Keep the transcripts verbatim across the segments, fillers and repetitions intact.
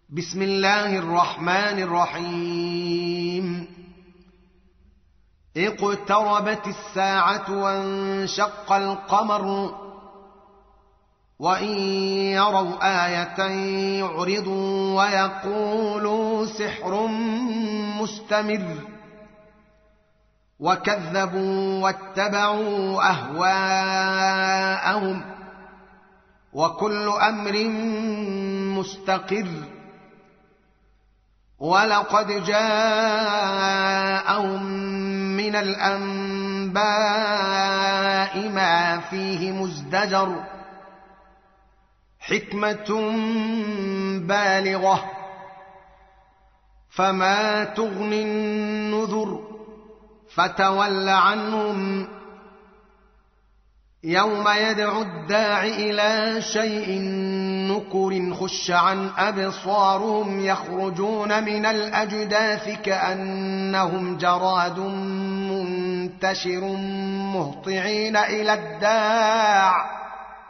بسم الله الرحمن الرحيم اقتربت الساعة وانشق القمر وإن يروا آية يعرضوا ويقولوا سحر مستمر وكذبوا واتبعوا أهواءهم وكل أمر مستقر ولقد جاءهم من الأنباء ما فيه مزدجر حكمة بالغة فما تغني النذر فتول عنهم يوم يدعو الداع إلى شيء نكر خش عن أبصارهم يخرجون من الأجداث كأنهم جراد منتشر مهطعين إلى الداع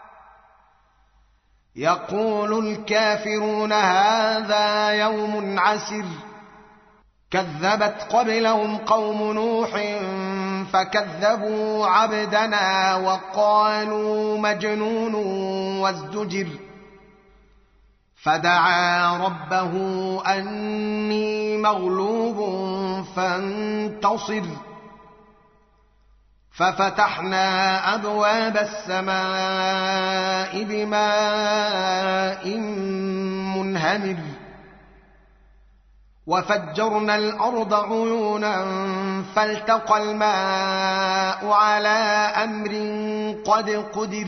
يقول الكافرون هذا يوم عسر كذبت قبلهم قوم نوح فكذبوا عبدنا وقالوا مجنون وازدجر فدعا ربه أني مغلوب فانتصر ففتحنا أبواب السماء بماء منهمر وفجرنا الأرض عيونا فالتقى الماء على أمر قد قدر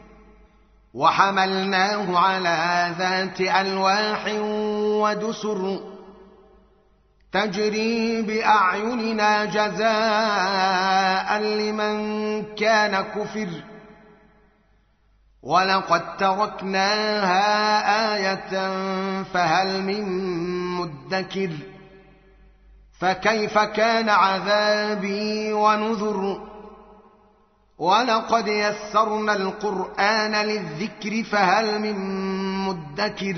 وحملناه على ذات ألواح ودسر تجري بأعيننا جزاء لمن كان كفر ولقد تركناها آية فهل من مدكر فكيف كان عذابي ونذر ولقد يسرنا القرآن للذكر فهل من مدكر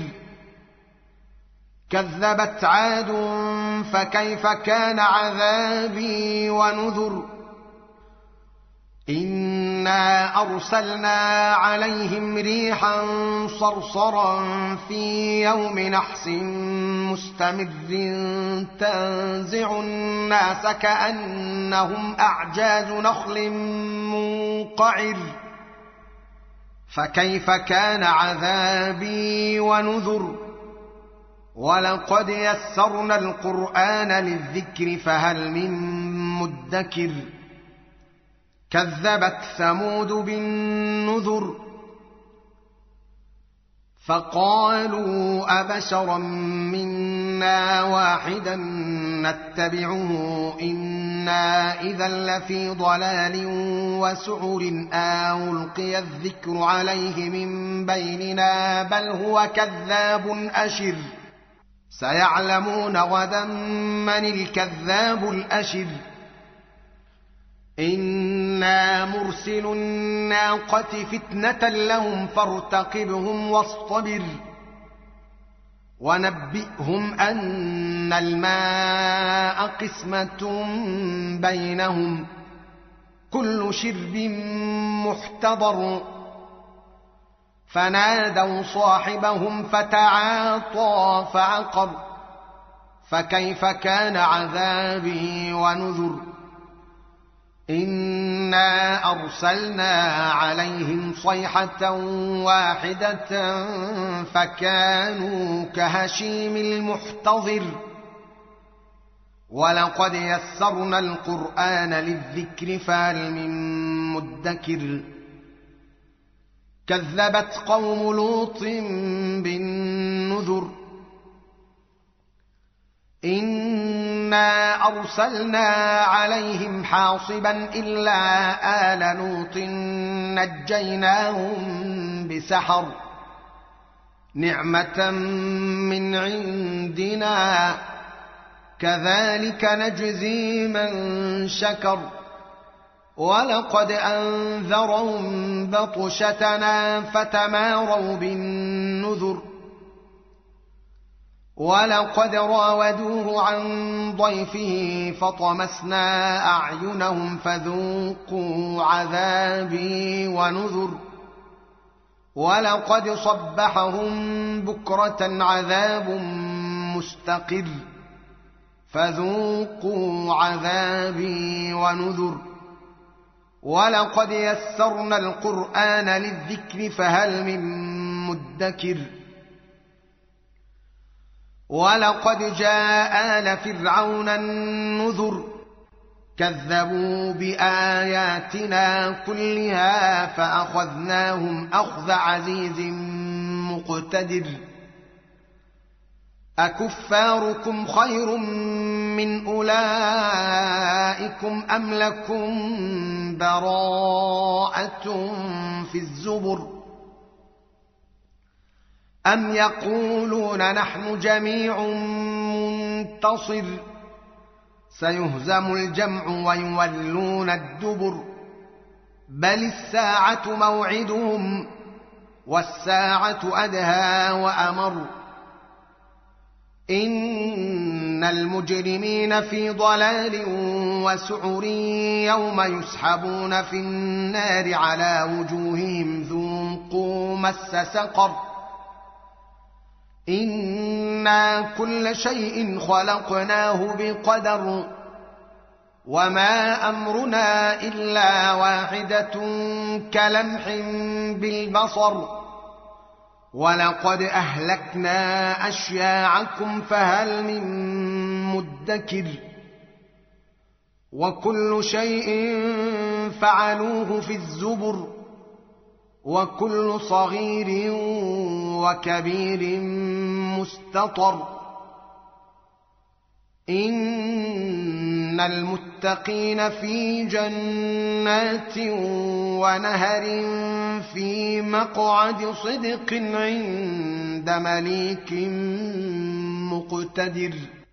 كذبت عاد فكيف كان عذابي ونذر إنا أرسلنا عليهم ريحا صرصرا في يوم نحس مستمر تنزع الناس كأنهم أعجاز نخل منقعر فكيف كان عذابي ونذر ولقد يسرنا القرآن للذكر فهل من مدكر كذبت ثمود بالنذر فقالوا أبشرا منا واحدا نتبعه إنا إذا لفي ضلال وسعر أو ألقي الذكر عليه من بيننا بل هو كذاب أشر سيعلمون غدا من الكذاب الأشر إنا مرسل الناقة فتنة لهم فارتقبهم واصطبر ونبئهم أن الماء قسمة بينهم كل شرب محتضر فنادوا صاحبهم فتعاطى فعقر فكيف كان عذابي ونذر إنا أرسلنا عليهم صيحة واحدة فكانوا كهشيم المحتضر ولقد يسرنا القرآن للذكر فهل من مدكر كذبت قوم لوط بالنذر إنا أرسلنا عليهم حاصبا إلا آل لوط نجيناهم بسحر نعمة من عندنا كذلك نجزي من شكر ولقد أنذرهم بطشتنا فتماروا بالنذر ولقد راودوه عن ضيفه فطمسنا أعينهم فذوقوا عذابي ونذر ولقد صبحهم بكرة عذاب مستقر فذوقوا عذابي ونذر ولقد يسرنا القرآن للذكر فهل من مدكر ولقد جاء آل فرعون النذر كذبوا بآياتنا كلها فأخذناهم أخذ عزيز مقتدر أكفاركم خير من أولئكم أم لكم براءة في الزبر أم يقولون نحن جميع منتصر سيهزم الجمع ويولون الدبر بل الساعة موعدهم والساعة أدهى وأمر إن المجرمين في ضلال وسعر يوم يسحبون في النار على وجوههم ذوقوا مس سقر إنا كل شيء خلقناه بقدر وما أمرنا إلا واحدة كلمح بالبصر ولقد أهلكنا أشياعكم فهل من مدكر وكل شيء فعلوه في الزبر وكل صغير وكبير مستطر إن المتقين في جنات ونهر في مقعد صدق عند مليك مقتدر.